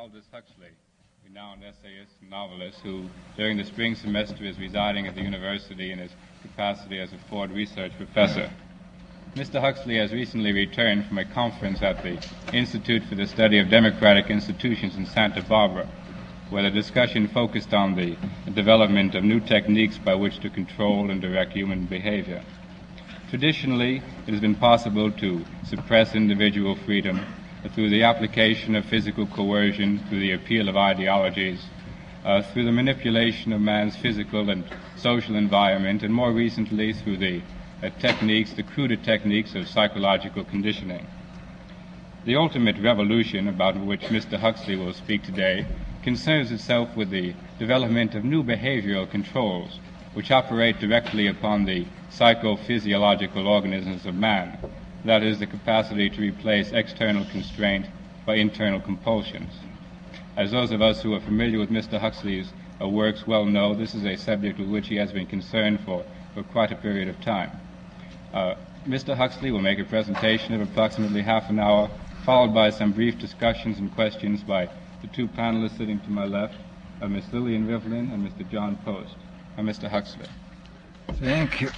Aldous Huxley, renowned essayist and novelist who, during the spring semester, is residing at the university in his capacity as a Ford Research Professor. Mr. Huxley has recently returned from a conference at the Institute for the Study of Democratic Institutions in Santa Barbara, where the discussion focused on the development of new techniques by which to control and direct human behavior. Traditionally, it has been possible to suppress individual freedom through the application of physical coercion, through the appeal of ideologies, through the manipulation of man's physical and social environment, and more recently through the cruder techniques of psychological conditioning. The ultimate revolution, about which Mr. Huxley will speak today, concerns itself with the development of new behavioral controls which operate directly upon the psychophysiological organisms of man, that is, the capacity to replace external constraint by internal compulsions. As those of us who are familiar with Mr. Huxley's works well know, this is a subject with which he has been concerned for quite a period of time. Mr. Huxley will make a presentation of approximately half an hour, followed by some brief discussions and questions by the two panelists sitting to my left, Ms. Lillian Rivlin and Mr. John Post. Mr. Huxley. Thank you.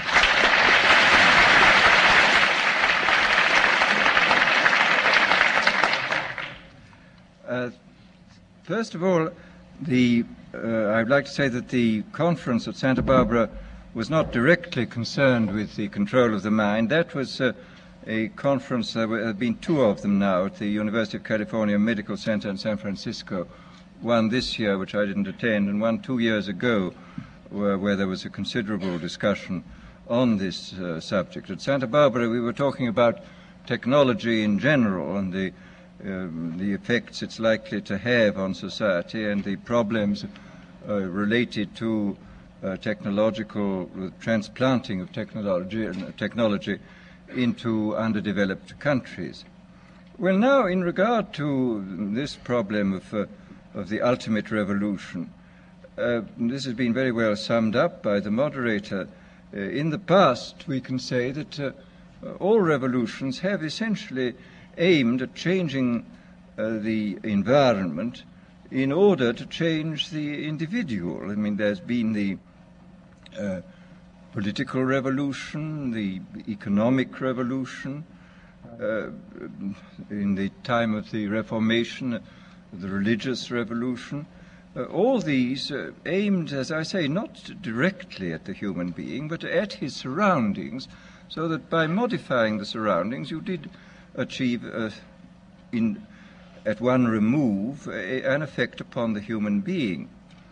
First of all, I'd like to say that the conference at Santa Barbara was not directly concerned with the control of the mind. That was a conference, there have been two of them now at the University of California Medical Center in San Francisco, one this year, which I didn't attend, and one 2 years ago, where there was a considerable discussion on this subject. At Santa Barbara, we were talking about technology in general and the effects it's likely to have on society and the problems related to technological transplanting of technology into underdeveloped countries. Well, now, in regard to this problem of the ultimate revolution, this has been very well summed up by the moderator. In the past, we can say that all revolutions have essentially aimed at changing the environment in order to change the individual. I mean, there's been the political revolution, the economic revolution, in the time of the Reformation, the religious revolution. All these aimed, as I say, not directly at the human being, but at his surroundings, so that by modifying the surroundings you did achieve, at one remove, an effect upon the human being.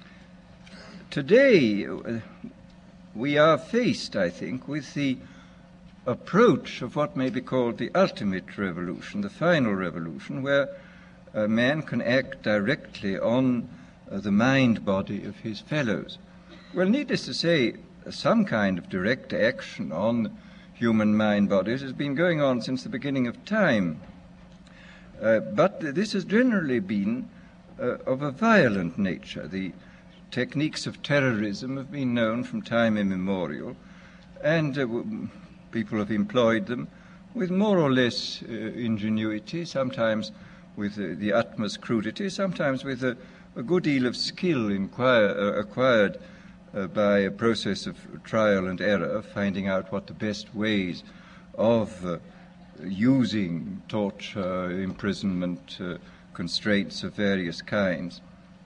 Today, we are faced, I think, with the approach of what may be called the ultimate revolution, the final revolution, where a man can act directly on the mind-body of his fellows. Well, needless to say, some kind of direct action on human mind-bodies has been going on since the beginning of time. But this has generally been of a violent nature. The techniques of terrorism have been known from time immemorial, and people have employed them with more or less ingenuity, sometimes with the utmost crudity, sometimes with a good deal of skill acquired by a process of trial and error, finding out what the best ways of using torture, imprisonment, constraints of various kinds.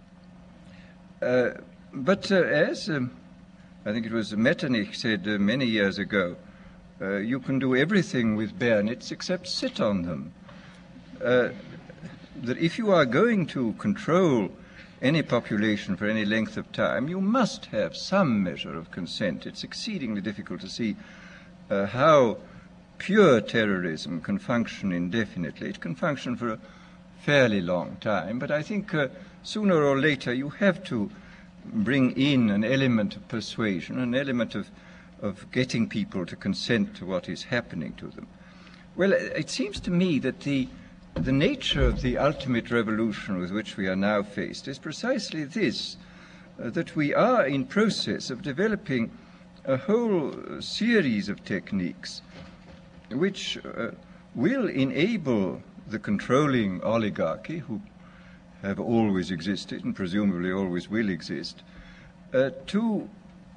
But as I think it was Metternich said many years ago, you can do everything with bayonets except sit on them. That if you are going to control any population for any length of time, you must have some measure of consent. It's exceedingly difficult to see how pure terrorism can function indefinitely. It can function for a fairly long time, but I think sooner or later you have to bring in an element of persuasion, an element of getting people to consent to what is happening to them. Well, it seems to me that the nature of the ultimate revolution with which we are now faced is precisely this, that we are in process of developing a whole series of techniques which will enable the controlling oligarchy, who have always existed and presumably always will exist, to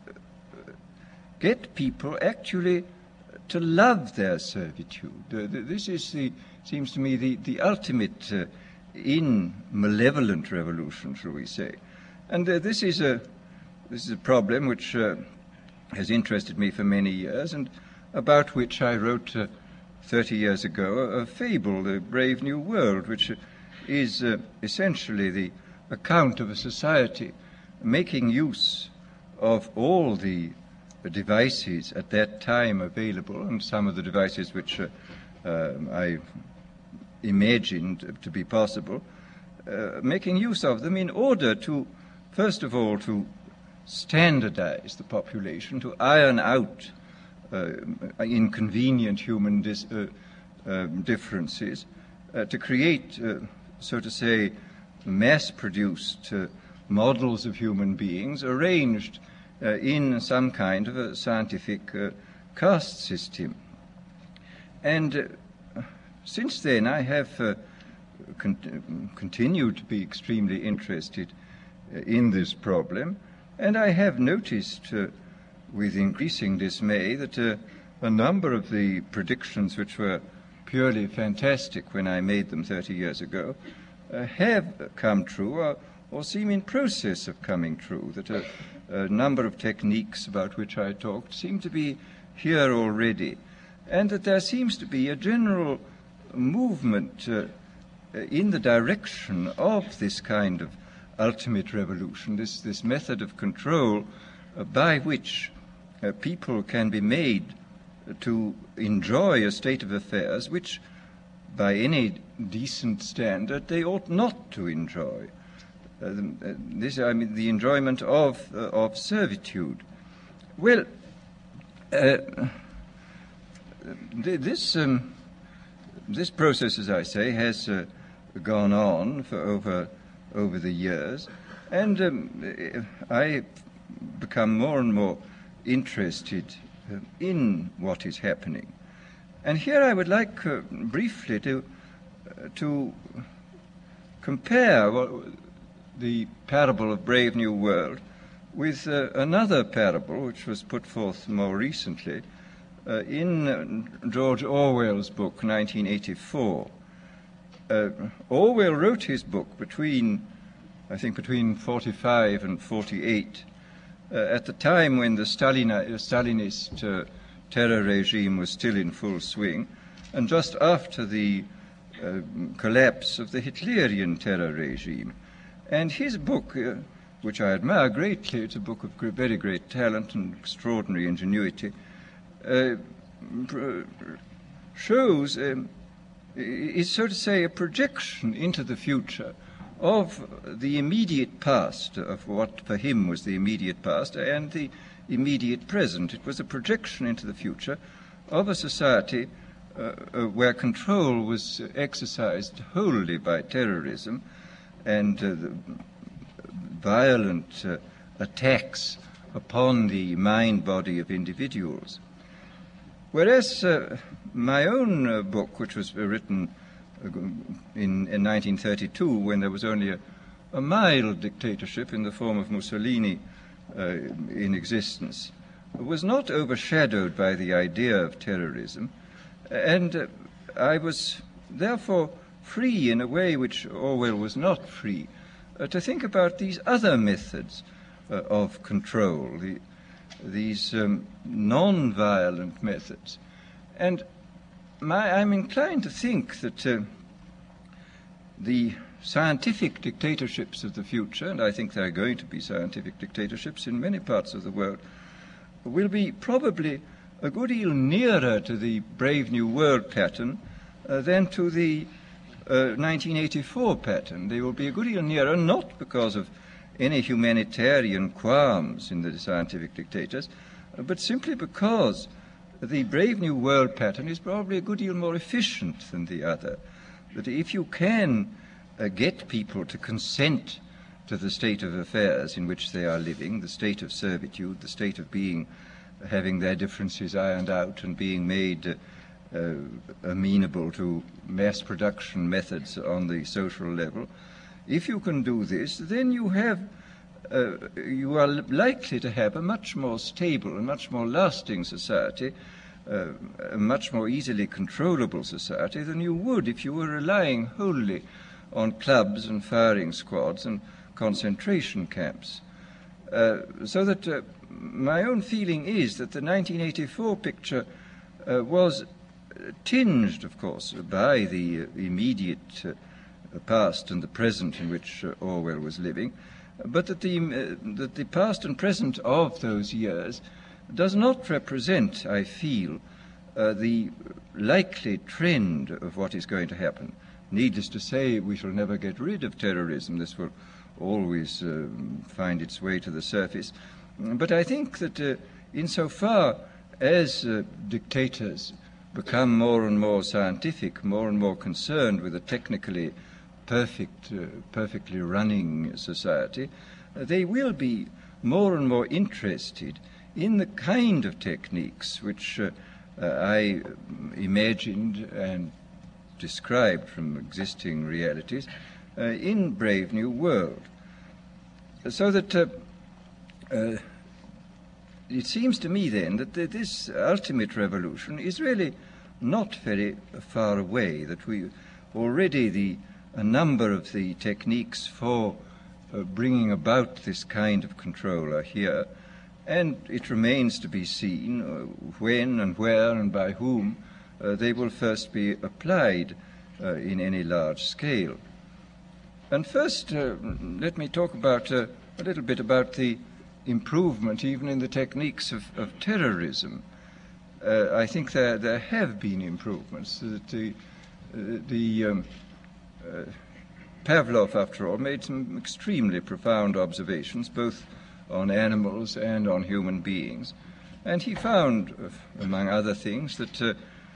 get people actually to love their servitude. This is seems to me the ultimate in malevolent revolution, shall we say. And this is a problem which has interested me for many years, and about which I wrote 30 years ago a fable, The Brave New World, which is essentially the account of a society making use of all the devices at that time available, and some of the devices which I imagined to be possible, making use of them in order to, first of all, to standardize the population, to iron out inconvenient human differences, to create, so to say, mass-produced models of human beings arranged in some kind of a scientific caste system. And since then I have continued to be extremely interested in this problem, and I have noticed with increasing dismay that a number of the predictions which were purely fantastic when I made them 30 years ago have come true or seem in process of coming true, that a number of techniques about which I talked seem to be here already, and that there seems to be a general movement in the direction of this kind of ultimate revolution, this method of control by which people can be made to enjoy a state of affairs which, by any decent standard, they ought not to enjoy. The enjoyment of servitude. Well, this process, as I say, has gone on for over the years, and I become more and more interested in what is happening. And here I would like briefly to compare the parable of Brave New World with another parable which was put forth more recently in George Orwell's book, 1984. Orwell wrote his book between 45 and 48, at the time when the Stalinist terror regime was still in full swing, and just after the collapse of the Hitlerian terror regime. And his book, which I admire greatly, it's a book of very great talent and extraordinary ingenuity, shows, is so to say, a projection into the future of the immediate past, of what for him was the immediate past and the immediate present. It was a projection into the future of a society where control was exercised wholly by terrorism and violent attacks upon the mind-body of individuals. Whereas my own book, which was written in 1932, when there was only a mild dictatorship in the form of Mussolini in existence, was not overshadowed by the idea of terrorism, and I was therefore free in a way which Orwell was not free, to think about these other methods of control, these non-violent methods. And I'm inclined to think that the scientific dictatorships of the future, and I think there are going to be scientific dictatorships in many parts of the world, will be probably a good deal nearer to the Brave New World pattern than to the 1984 pattern. They will be a good deal nearer, not because of any humanitarian qualms in the scientific dictators, but simply because the Brave New World pattern is probably a good deal more efficient than the other. That if you can get people to consent to the state of affairs in which they are living, the state of servitude, the state of having their differences ironed out and being made amenable to mass production methods on the social level, if you can do this, then you are likely to have a much more stable and much more lasting society, a much more easily controllable society than you would if you were relying wholly on clubs and firing squads and concentration camps. So that my own feeling is that the 1984 picture was tinged, of course, by the immediate past and the present in which Orwell was living, but that the past and present of those years does not represent, I feel, the likely trend of what is going to happen. Needless to say, we shall never get rid of terrorism. This will always find its way to the surface. But I think that insofar as dictators become more and more scientific, more and more concerned with a technically perfectly running society, they will be more and more interested in the kind of techniques which I imagined and described from existing realities in Brave New World. So that it seems to me then that this ultimate revolution is really not very far away, that we already a number of the techniques for bringing about this kind of control are here, and it remains to be seen when and where and by whom they will first be applied in any large scale. And first, let me talk about a little bit about the improvement even in the techniques of terrorism. I think there have been improvements. Pavlov, after all, made some extremely profound observations, both on animals and on human beings. And he found, among other things, that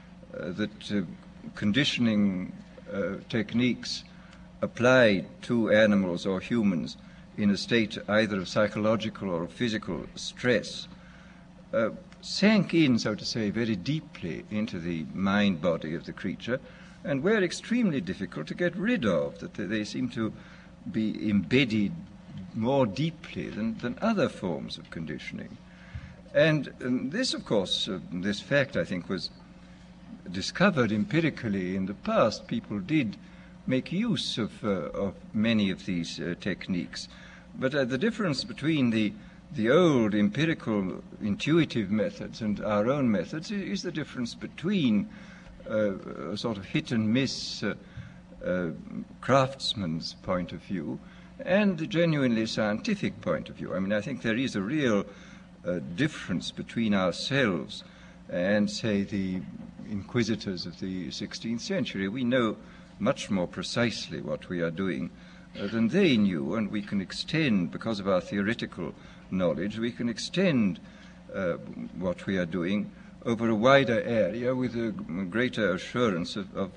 conditioning techniques applied to animals or humans in a state either of psychological or physical stress sank in, so to say, very deeply into the mind body of the creature, and were extremely difficult to get rid of, that they seem to be embedded more deeply than other forms of conditioning. And this, of course, this fact, I think, was discovered empirically in the past. People did make use of many of these techniques. But the difference between the old empirical intuitive methods and our own methods is the difference between a sort of hit and miss craftsman's point of view and the genuinely scientific point of view. I mean, I think there is a real difference between ourselves and, say, the inquisitors of the 16th century. We know much more precisely what we are doing than they knew, and we can extend, because of our theoretical knowledge, we can extend what we are doing over a wider area with a greater assurance of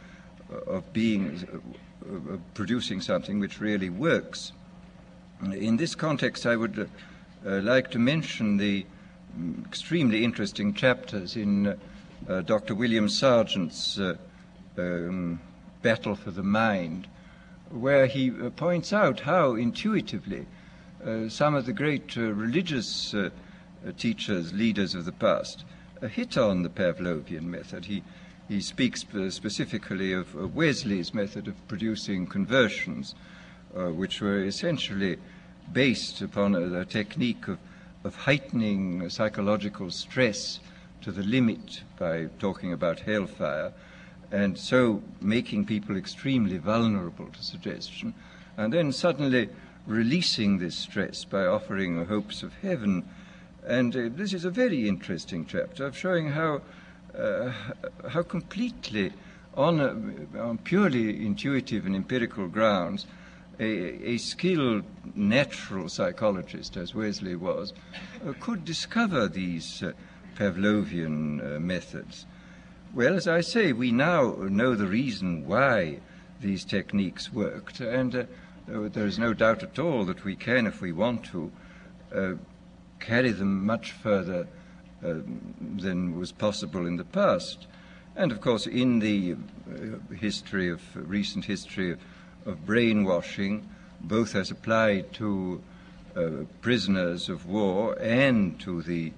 producing something which really works. In this context, I would like to mention the extremely interesting chapters in Dr. William Sargent's Battle for the Mind, where he points out how intuitively some of the great religious teachers, leaders of the past, hit on the Pavlovian method. He speaks specifically of Wesley's method of producing conversions, which were essentially based upon a technique of heightening psychological stress to the limit by talking about hellfire, and so making people extremely vulnerable to suggestion, and then suddenly releasing this stress by offering hopes of heaven. And this is a very interesting chapter of showing how completely, on purely intuitive and empirical grounds, a skilled natural psychologist, as Wesley was, could discover these Pavlovian methods. Well, as I say, we now know the reason why these techniques worked, and there is no doubt at all that we can, if we want to, carry them much further than was possible in the past. And of course, in the recent history of brainwashing, both as applied to prisoners of war and to the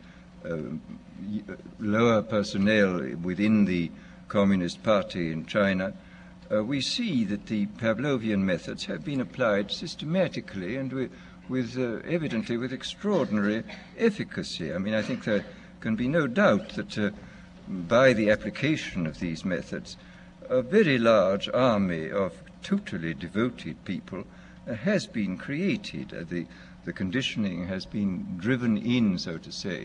lower personnel within the Communist Party in China, we see that the Pavlovian methods have been applied systematically and evidently with extraordinary efficacy. I mean, I think there can be no doubt that by the application of these methods, a very large army of totally devoted people has been created. The conditioning has been driven in, so to say,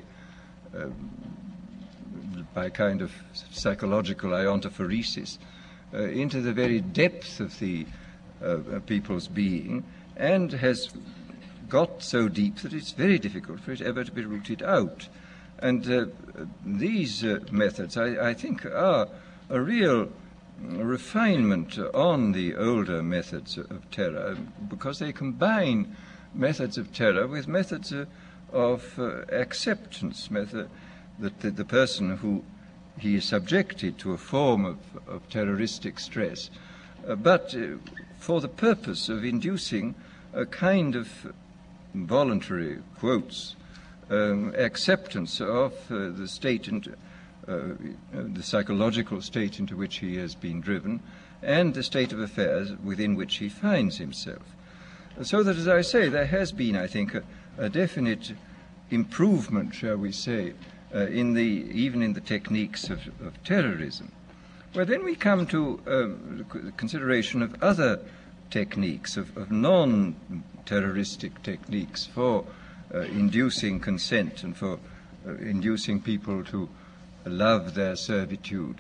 by kind of psychological iontophoresis into the very depth of the people's being, and has got so deep that it's very difficult for it ever to be rooted out. And these methods, I think, are a real refinement on the older methods of terror, because they combine methods of terror with methods of acceptance, that the person who he is subjected to a form of terroristic stress, but for the purpose of inducing a kind of voluntary, quotes, acceptance of the state and the psychological state into which he has been driven, and the state of affairs within which he finds himself. So that, as I say, there has been, I think, a definite improvement, shall we say, even in the techniques of terrorism. Well, then we come to the consideration of other techniques, of non-terroristic techniques for inducing consent and for inducing people to love their servitude.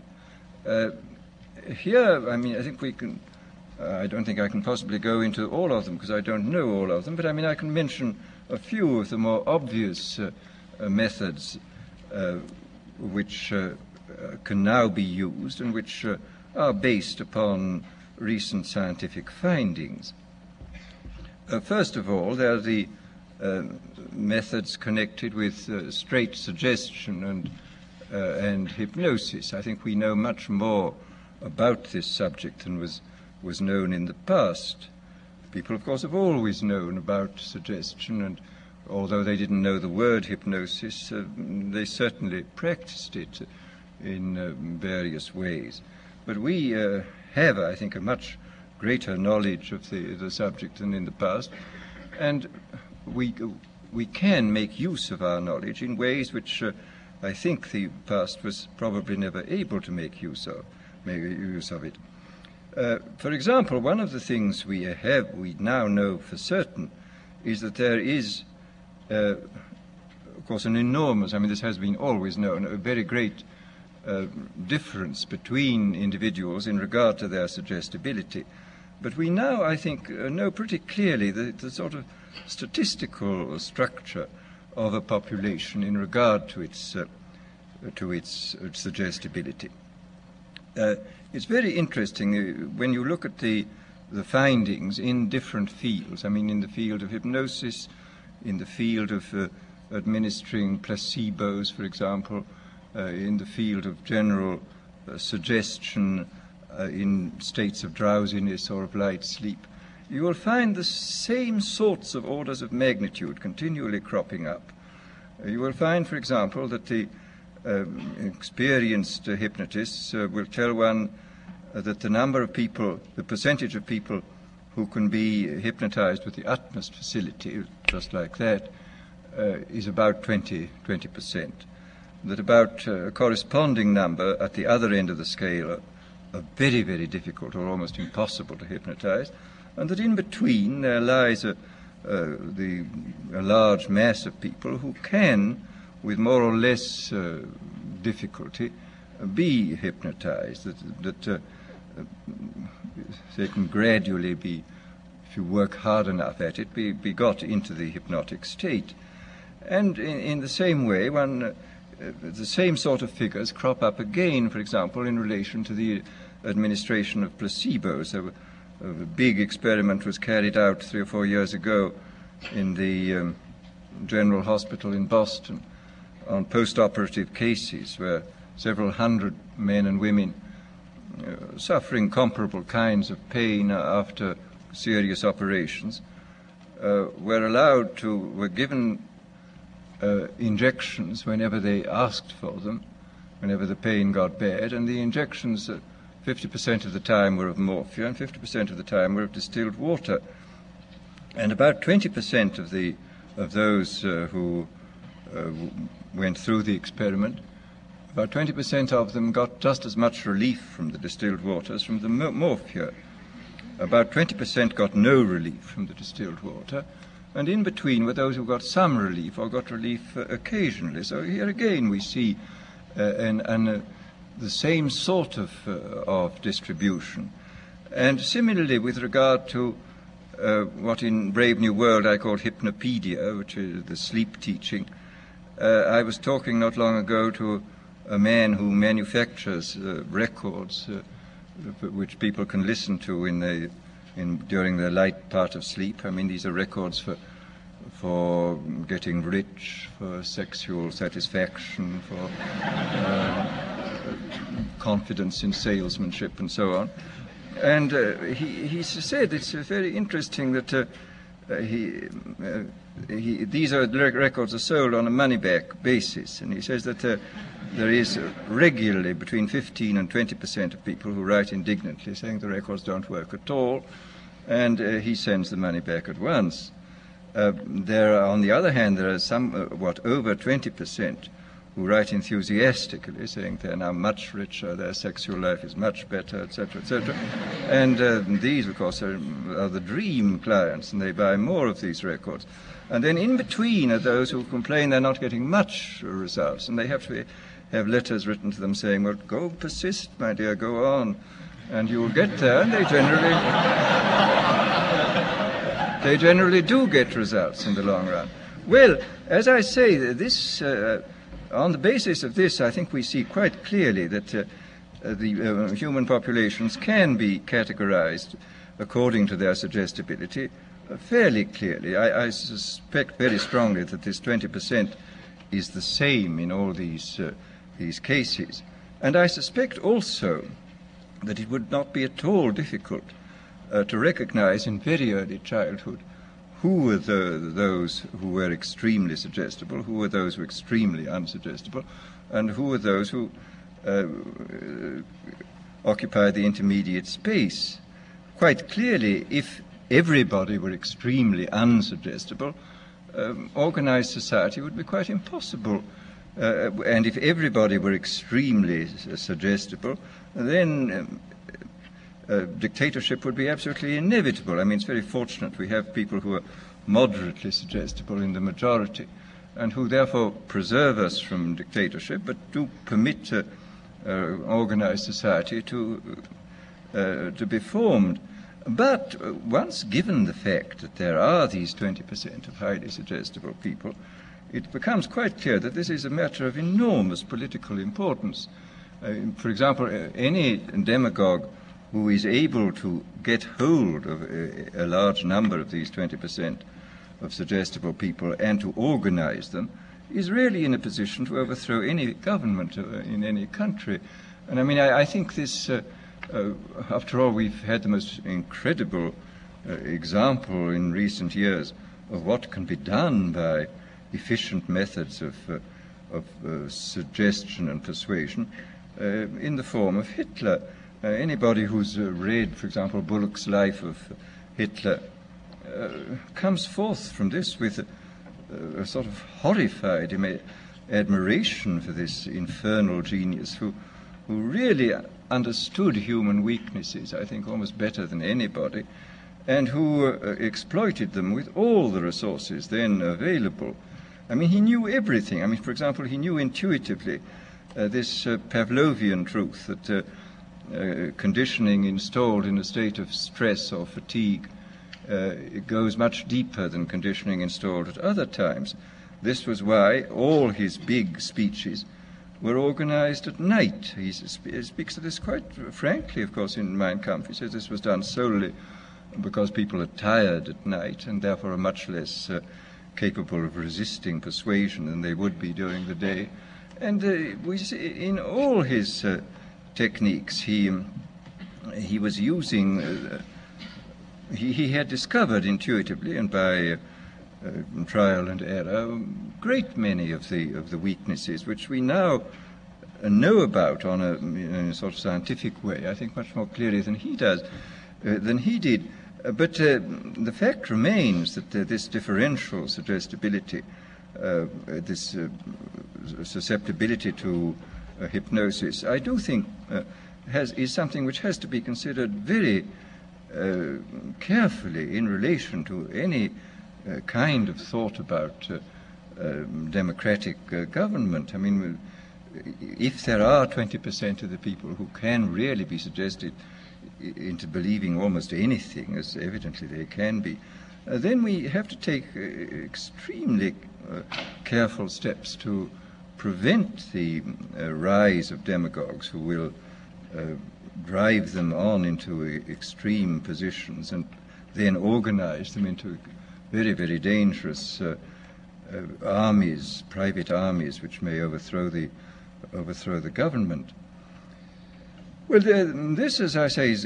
Here, I mean, I think we can, I don't think I can possibly go into all of them because I don't know all of them, but I mean, I can mention a few of the more obvious methods which can now be used and which are based upon recent scientific findings. First of all, there are the methods connected with straight suggestion and hypnosis. I think we know much more about this subject than was known in the past. People, of course, have always known about suggestion, and although they didn't know the word hypnosis, they certainly practiced it in various ways. But we have, I think, a much greater knowledge of the subject than in the past, and we can make use of our knowledge in ways which I think the past was probably never able to make use of it. For example, one of the things we now know for certain is that there is, of course, an enormous, I mean, this has been always known, a very great difference between individuals in regard to their suggestibility. But we now, I think, know pretty clearly the sort of statistical structure of a population in regard to its suggestibility. It's very interesting when you look at the findings in different fields. I mean, in the field of hypnosis, in the field of administering placebos, for example, in the field of general suggestion in states of drowsiness or of light sleep, you will find the same sorts of orders of magnitude continually cropping up. You will find, for example, that the experienced hypnotists will tell one that the number of people, the percentage of people who can be hypnotized with the utmost facility, just like that, is about 20%. That about a corresponding number at the other end of the scale are very, very difficult or almost impossible to hypnotize, and that in between there lies a large mass of people who can, with more or less difficulty, be hypnotized, that they can gradually be, if you work hard enough at it, be got into the hypnotic state. And in the same way, the same sort of figures crop up again, for example, in relation to the administration of placebos. A big experiment was carried out 3 or 4 years ago in the General Hospital in Boston on post-operative cases where several hundred men and women suffering comparable kinds of pain after serious operations were given injections whenever they asked for them, whenever the pain got bad, and the injections 50% of the time were of morphia and 50% of the time were of distilled water. And about 20% of those who went through the experiment, about 20% of them got just as much relief from the distilled water as from the morphia. About 20% got no relief from the distilled water, and in between were those who got some relief or got relief occasionally. So here again we see the same sort of distribution. And similarly with regard to what in Brave New World I call hypnopedia, which is the sleep teaching, I was talking not long ago to a man who manufactures records which people can listen to during the light part of sleep. I mean, these are records for getting rich, for sexual satisfaction, for confidence in salesmanship, and so on. And he said it's very interesting that these records are sold on a money-back basis, and he says that there is regularly between 15 and 20% of people who write indignantly saying the records don't work at all, and he sends the money back at once. On the other hand, there are over 20% who write enthusiastically, saying they're now much richer, their sexual life is much better, etc., etc. And these, of course, are the dream clients, and they buy more of these records. And then in between are those who complain they're not getting much results, and they have to have letters written to them saying, well, go persist, my dear, go on, and you will get there. And they generally do get results in the long run. Well, as I say, this on the basis of this, I think we see quite clearly that the human populations can be categorized according to their suggestibility fairly clearly. I suspect very strongly that this 20% is the same in all these cases. And I suspect also that it would not be at all difficult to recognize in very early childhood who were those who were extremely suggestible, who were those who were extremely unsuggestible, and who were those who occupied the intermediate space. Quite clearly, if everybody were extremely unsuggestible, organized society would be quite impossible. And if everybody were extremely suggestible, then dictatorship would be absolutely inevitable. I mean, it's very fortunate we have people who are moderately suggestible in the majority and who therefore preserve us from dictatorship, but do permit organized society to be formed. But once given the fact that there are these 20% of highly suggestible people, it becomes quite clear that this is a matter of enormous political importance. For example, any demagogue who is able to get hold of a large number of these 20% of suggestible people and to organize them is really in a position to overthrow any government in any country. And I mean, I think this, after all, we've had the most incredible example in recent years of what can be done by efficient methods of suggestion and persuasion in the form of Hitler. Anybody who's read, for example, Bullock's Life of Hitler comes forth from this with a sort of horrified admiration for this infernal genius who really understood human weaknesses, I think, almost better than anybody, and who exploited them with all the resources then available. I mean, he knew everything. I mean, for example, he knew intuitively this Pavlovian truth that conditioning installed in a state of stress or fatigue it goes much deeper than conditioning installed at other times. This was why all his big speeches were organized at night. He speaks of this quite frankly, of course, in Mein Kampf. He says this was done solely because people are tired at night and therefore are much less capable of resisting persuasion than they would be during the day. And we see in all his techniques, he was using he had discovered intuitively and by trial and error a great many of the weaknesses which we now know about in a sort of scientific way, I think much more clearly than he did. But the fact remains that this differential suggestibility, this susceptibility to hypnosis, I do think is something which has to be considered very carefully in relation to any kind of thought about democratic government. I mean, if there are 20% of the people who can really be suggested into believing almost anything, as evidently they can be, then we have to take extremely careful steps to prevent the rise of demagogues who will drive them on into extreme positions and then organize them into very, very dangerous armies, private armies, which may overthrow the government. Well, this, as I say, is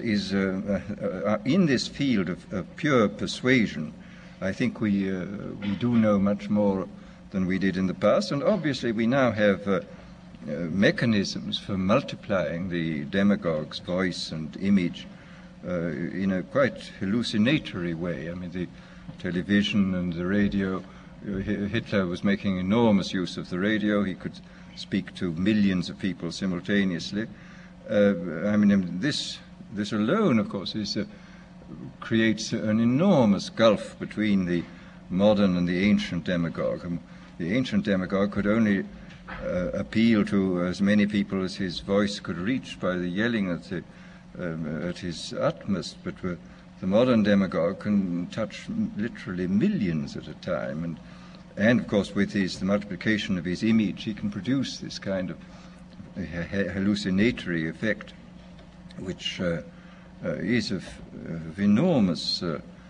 in this field of pure persuasion. I think we do know much more than we did in the past, and obviously we now have mechanisms for multiplying the demagogue's voice and image in a quite hallucinatory way. I mean, the television and the radio. Hitler was making enormous use of the radio. He could speak to millions of people simultaneously. I mean, this alone, of course, creates an enormous gulf between the modern and the ancient demagogue. The ancient demagogue could only appeal to as many people as his voice could reach by the yelling at his utmost, but the modern demagogue can touch literally millions at a time, and of course with the multiplication of his image, he can produce this kind of hallucinatory effect, which is of enormous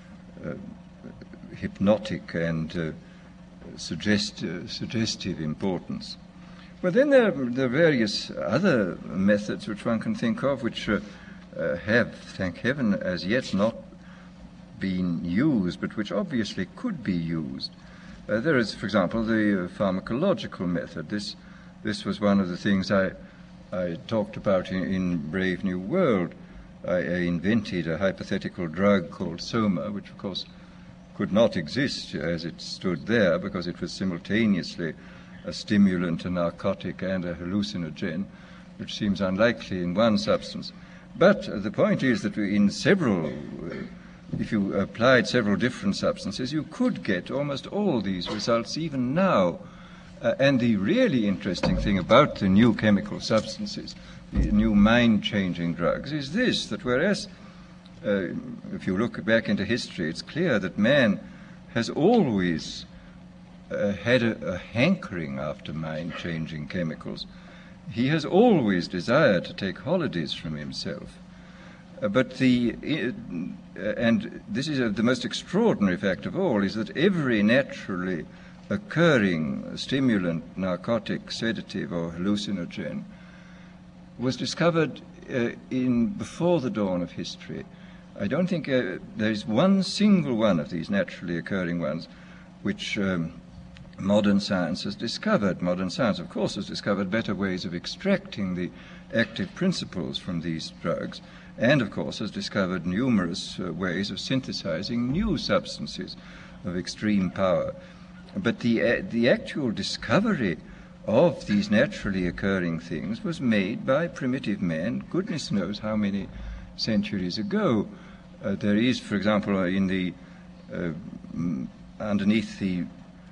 hypnotic and suggestive importance. But then there are various other methods which one can think of, which have, thank heaven, as yet not been used, but which obviously could be used. There is, for example, the pharmacological method. This was one of the things I talked about in Brave New World. I invented a hypothetical drug called Soma, which of course could not exist as it stood there because it was simultaneously a stimulant, a narcotic, and a hallucinogen, which seems unlikely in one substance. But the point is that if you applied several different substances, you could get almost all these results even now. And the really interesting thing about the new chemical substances, the new mind-changing drugs, is this, that whereas, if you look back into history, it's clear that man has always had a hankering after mind-changing chemicals. He has always desired to take holidays from himself. But and this is the most extraordinary fact of all, is that every naturally occurring stimulant, narcotic, sedative, or hallucinogen was discovered before the dawn of history. I don't think there is one single one of these naturally occurring ones which modern science has discovered. Modern science, of course, has discovered better ways of extracting the active principles from these drugs, and, of course, has discovered numerous ways of synthesizing new substances of extreme power. But the actual discovery of these naturally occurring things was made by primitive men, goodness knows how many centuries ago. There is, for example, underneath the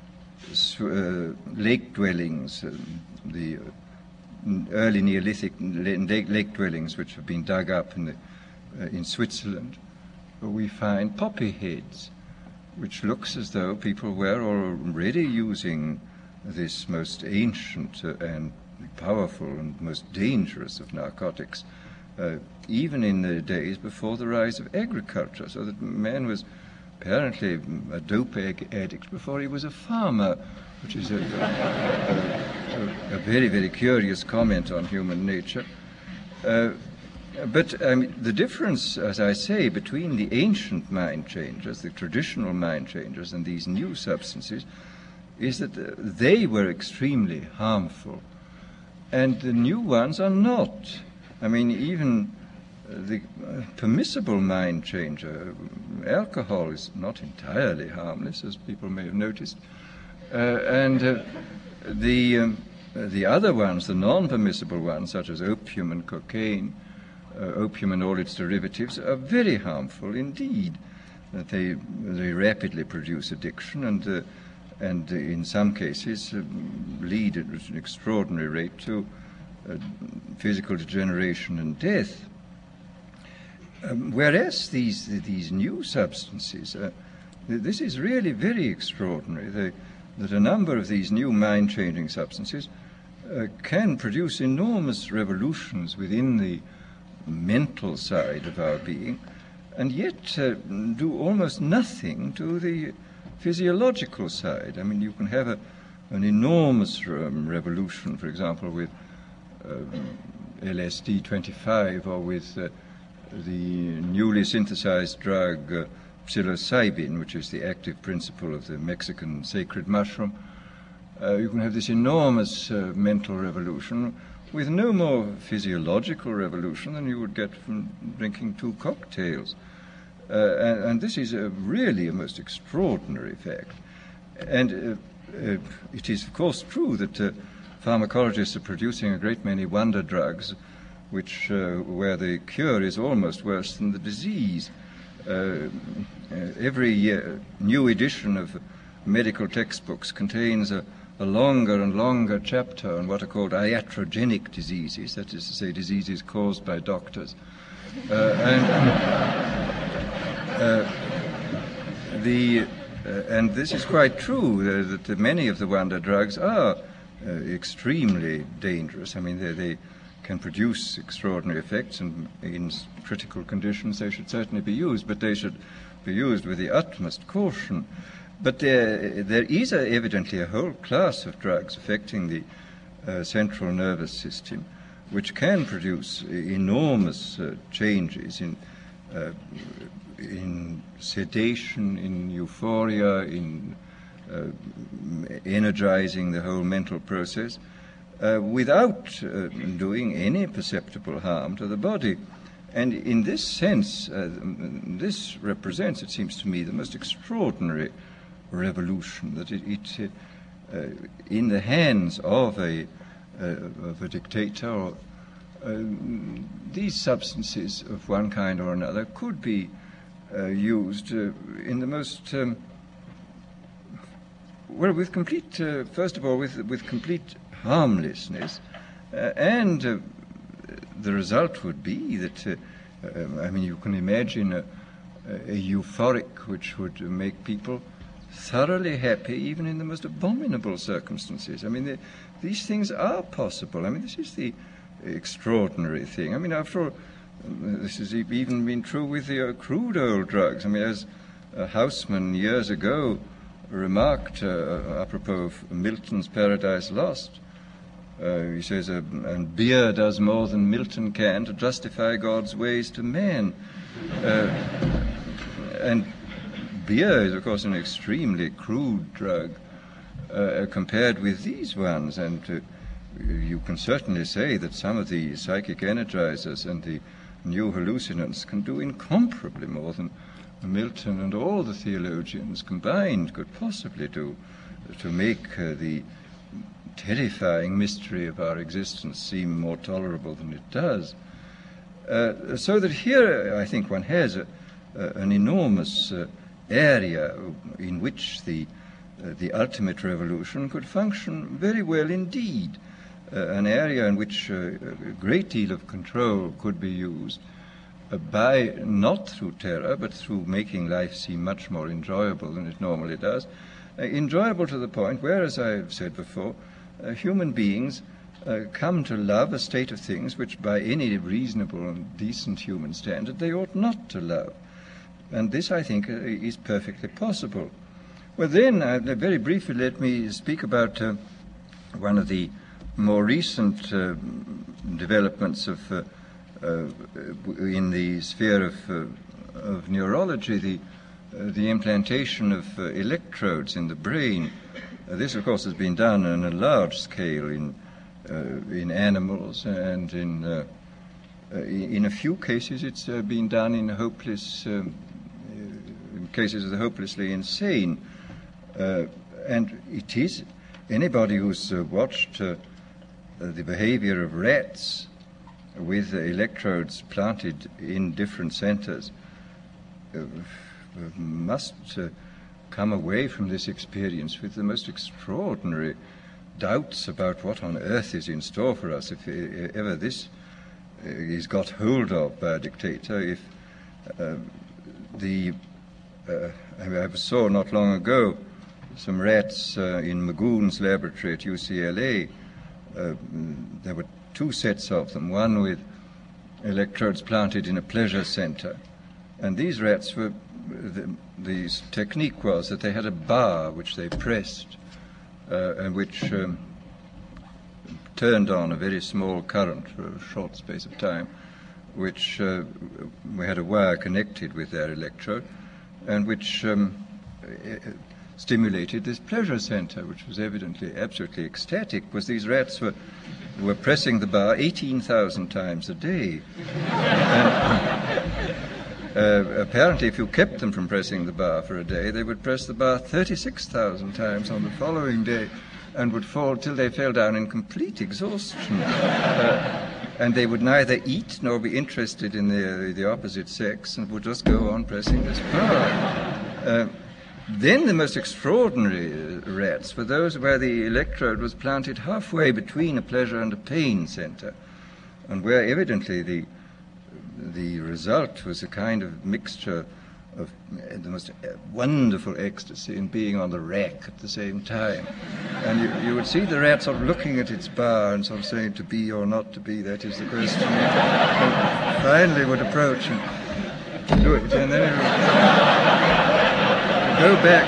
lake dwellings, the early Neolithic lake dwellings which have been dug up in Switzerland, we find poppy heads, which looks as though people were already using this most ancient and powerful and most dangerous of narcotics, even in the days before the rise of agriculture, so that man was apparently a dope addict before he was a farmer, which is a very, very curious comment on human nature. But the difference, as I say, between the ancient mind changers, the traditional mind changers, and these new substances is that they were extremely harmful, and the new ones are not. I mean, even the permissible mind changer, alcohol, is not entirely harmless, as people may have noticed, and the other ones, the non-permissible ones, such as opium and cocaine, opium and all its derivatives, are very harmful indeed. They rapidly produce addiction and in some cases lead at an extraordinary rate to physical degeneration and death. Whereas these new substances, this is really very extraordinary, that a number of these new mind-changing substances can produce enormous revolutions within the mental side of our being, and yet do almost nothing to the physiological side. I mean, you can have an enormous revolution, for example, with LSD-25 or with the newly synthesized drug psilocybin, which is the active principle of the Mexican sacred mushroom. You can have this enormous mental revolution with no more physiological revolution than you would get from drinking 2 cocktails. And this is really a most extraordinary fact. And it is, of course, true that pharmacologists are producing a great many wonder drugs where the cure is almost worse than the disease. Every new edition of medical textbooks contains a longer and longer chapter on what are called iatrogenic diseases, that is to say, diseases caused by doctors. And this is quite true, that many of the wonder drugs are extremely dangerous. I mean, they can produce extraordinary effects, and in critical conditions they should certainly be used, but they should be used with the utmost caution. But there is evidently a whole class of drugs affecting the central nervous system which can produce enormous changes in sedation, in euphoria, in energizing the whole mental process, without doing any perceptible harm to the body. And in this sense, this represents, it seems to me, the most extraordinary revolution, that it in the hands of a dictator, these substances of one kind or another could be used in the most with complete, first of all, with complete harmlessness, and the result would be that I mean, you can imagine a euphoric which would make people thoroughly happy even in the most abominable circumstances. I mean, these things are possible. I mean, this is the extraordinary thing. I mean, after all, this has even been true with the crude oil drugs. I mean, as Haussmann years ago remarked apropos of Milton's Paradise Lost, he says, and beer does more than Milton can to justify God's ways to man. And beer is, of course, an extremely crude drug compared with these ones, and you can certainly say that some of the psychic energizers and the new hallucinants can do incomparably more than Milton and all the theologians combined could possibly do to make the terrifying mystery of our existence seem more tolerable than it does. So that here, I think, one has an enormous area in which the ultimate revolution could function very well indeed, an area in which a great deal of control could be used by, not through terror, but through making life seem much more enjoyable than it normally does, enjoyable to the point where, as I've said before, human beings come to love a state of things which by any reasonable and decent human standard they ought not to love. And this, I think, is perfectly possible. Well, then, very briefly, let me speak about one of the more recent developments of in the sphere of neurology, the implantation of electrodes in the brain. This, of course, has been done on a large scale in animals, and in a few cases it's been done in cases of the hopelessly insane. And it is anybody who's watched the behavior of rats with electrodes planted in different centers must come away from this experience with the most extraordinary doubts about what on earth is in store for us if ever this is got hold of by a dictator. If I saw not long ago some rats in Magoon's laboratory at UCLA. There were two sets of them, one with electrodes planted in a pleasure center. And these rats were, the technique was that they had a bar which they pressed and which turned on a very small current for a short space of time, which we had a wire connected with their electrode, and which stimulated this pleasure center, which was evidently absolutely ecstatic, because these rats were pressing the bar 18,000 times a day. And, apparently, if you kept them from pressing the bar for a day, they would press the bar 36,000 times on the following day and would fall till they fell down in complete exhaustion. And they would neither eat nor be interested in the opposite sex and would just go on pressing this bar. Then the most extraordinary rats were those where the electrode was planted halfway between a pleasure and a pain center, and where evidently the result was a kind of mixture of the most wonderful ecstasy in being on the rack at the same time. And you would see the rat sort of looking at its bar and sort of saying, to be or not to be, that is the question. And finally would approach and do it, and then it would go back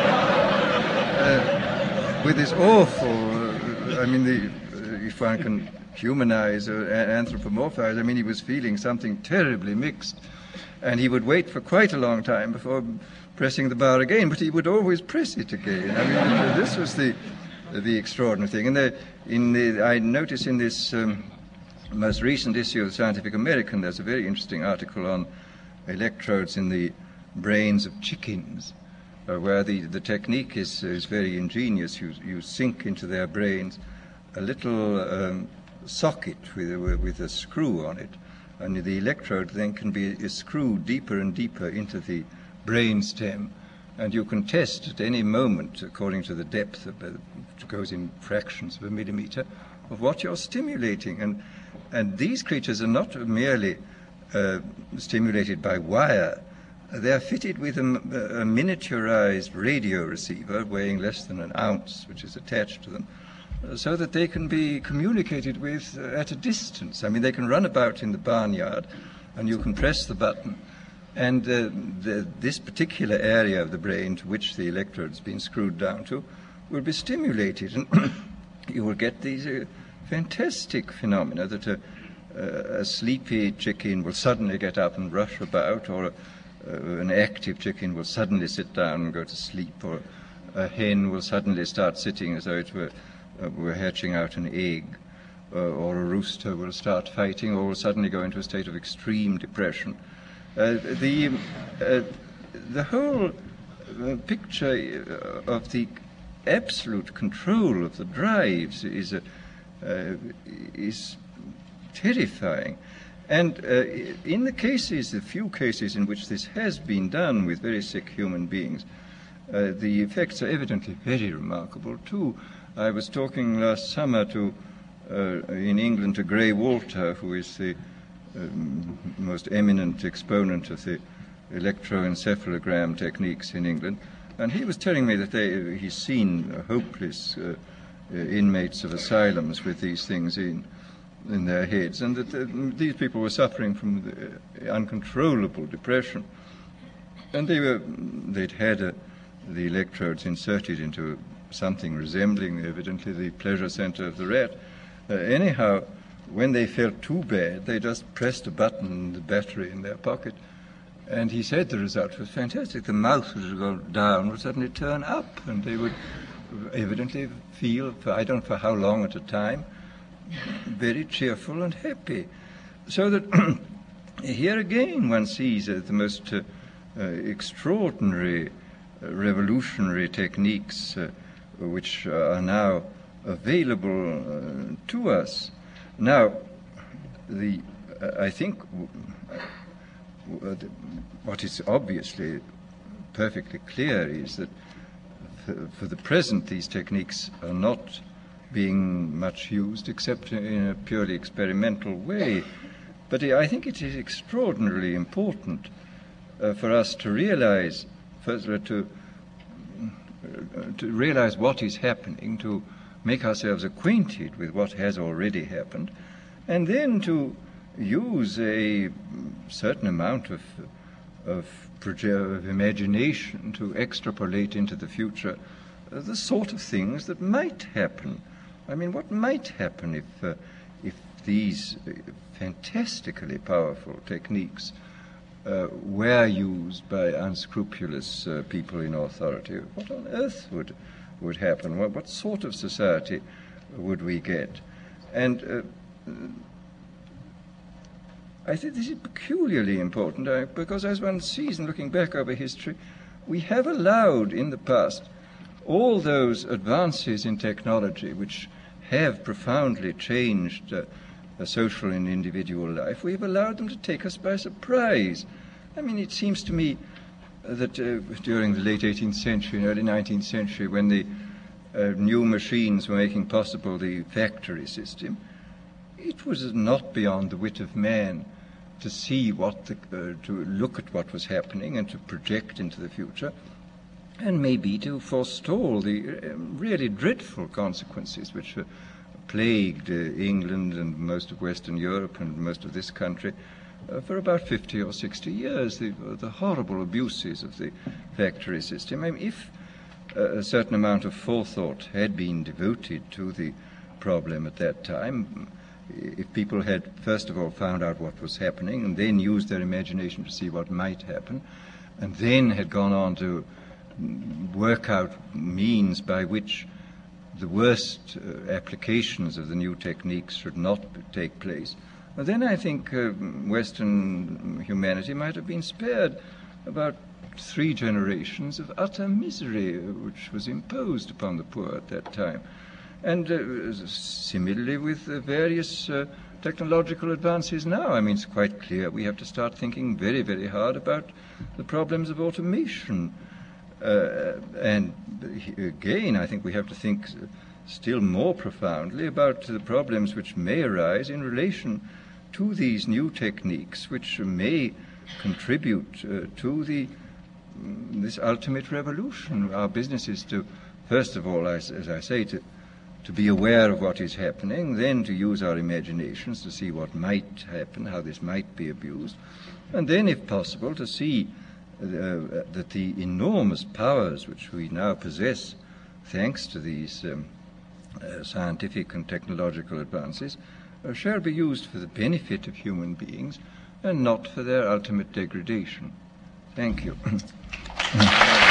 with this awful, if one can humanize or anthropomorphize, he was feeling something terribly mixed. And he would wait for quite a long time before pressing the bar again, but he would always press it again. This was the extraordinary thing. And I notice in this most recent issue of the Scientific American, there's a very interesting article on electrodes in the brains of chickens, where the technique is very ingenious. You sink into their brains a little socket with a screw on it, and the electrode then can be screwed deeper and deeper into the brain stem, and you can test at any moment, according to the depth, which goes in fractions of a millimeter, of what you're stimulating. And these creatures are not merely stimulated by wire. They're fitted with a miniaturized radio receiver weighing less than an ounce, which is attached to them, so that they can be communicated with at a distance. They can run about in the barnyard, and you can press the button, and this particular area of the brain to which the electrode's been screwed down to will be stimulated, and you will get these fantastic phenomena that a sleepy chicken will suddenly get up and rush about, or an active chicken will suddenly sit down and go to sleep, or a hen will suddenly start sitting as though it were hatching out an egg, or a rooster will start fighting, or will suddenly go into a state of extreme depression. The whole picture of the absolute control of the drives is terrifying. And in the few cases in which this has been done with very sick human beings, the effects are evidently very remarkable too. I was talking last summer in England to Gray Walter, who is the most eminent exponent of the electroencephalogram techniques in England, and he was telling me that he's seen hopeless inmates of asylums with these things in their heads, and that these people were suffering from uncontrollable depression, and they'd had the electrodes inserted into something resembling evidently the pleasure center of the rat. Anyhow, when they felt too bad, they just pressed a button in the battery in their pocket. And he said the result was fantastic. The mouse would go down, would suddenly turn up, and they would evidently feel, I don't know for how long at a time, very cheerful and happy. So that here again one sees the most extraordinary, revolutionary techniques which are now available to us. Now, I think what is obviously perfectly clear is that for the present these techniques are not being much used except in a purely experimental way. But I think it is extraordinarily important for us to realize, first to realize what is happening, to make ourselves acquainted with what has already happened, and then to use a certain amount of imagination to extrapolate into the future the sort of things that might happen. I mean, what might happen if these fantastically powerful techniques were used by unscrupulous people in authority? What on earth would happen? What sort of society would we get? And I think this is peculiarly important because as one sees in looking back over history, we have allowed in the past all those advances in technology which have profoundly changed social and individual life. We've allowed them to take us by surprise. I mean, it seems to me that during the late 18th century and early 19th century, when the new machines were making possible the factory system, it was not beyond the wit of man to see to look at what was happening and to project into the future, and maybe to forestall the really dreadful consequences which plagued England and most of Western Europe and most of this country for about 50 or 60 years, the horrible abuses of the factory system. I mean, if a certain amount of forethought had been devoted to the problem at that time, if people had first of all found out what was happening and then used their imagination to see what might happen, and then had gone on to work out means by which the worst applications of the new techniques should not take place, then I think Western humanity might have been spared about 3 generations of utter misery which was imposed upon the poor at that time. And similarly with various technological advances now. I mean, it's quite clear we have to start thinking very, very hard about the problems of automation. And again, I think we have to think still more profoundly about the problems which may arise in relation to these new techniques, which may contribute to this ultimate revolution. Our business is to, first of all, as I say, to be aware of what is happening, then to use our imaginations to see what might happen, how this might be abused, and then, if possible, to see that the enormous powers which we now possess, thanks to these scientific and technological advances, shall be used for the benefit of human beings and not for their ultimate degradation. Thank you.